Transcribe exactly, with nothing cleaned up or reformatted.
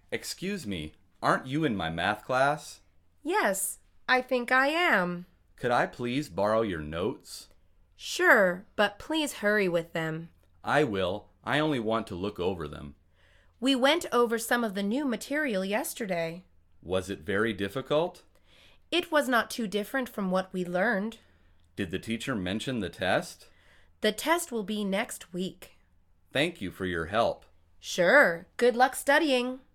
Excuse me, aren't you in my math class? Yes, I think I am. Could I please borrow your notes? Sure, but please hurry with them. I will. I only want to look over them. We went over some of the new material yesterday. Was it very difficult? It was not too different from what we learned. Did the teacher mention the test? The test will be next week. Thank you for your help. Sure. Good luck studying.